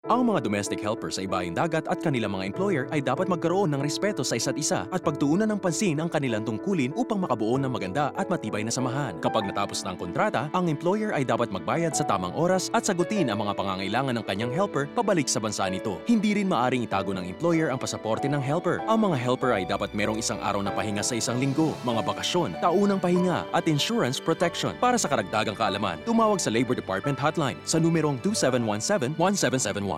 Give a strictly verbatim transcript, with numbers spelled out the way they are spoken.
Ang mga domestic helper sa ibaing dagat at kanilang mga employer ay dapat magkaroon ng respeto sa isa't isa at pagtuunan ng pansin ang kanilang tungkulin upang makabuo ng maganda at matibay na samahan. Kapag natapos na ang kontrata, ang employer ay dapat magbayad sa tamang oras at sagutin ang mga pangangailangan ng kanyang helper pabalik sa bansa nito. Hindi rin maaring itago ng employer ang pasaporte ng helper. Ang mga helper ay dapat merong isang araw na pahinga sa isang linggo, mga bakasyon, taunang pahinga at insurance protection. Para sa karagdagang kaalaman, tumawag sa Labor Department Hotline sa numerong two seven one seven, one seven seven one.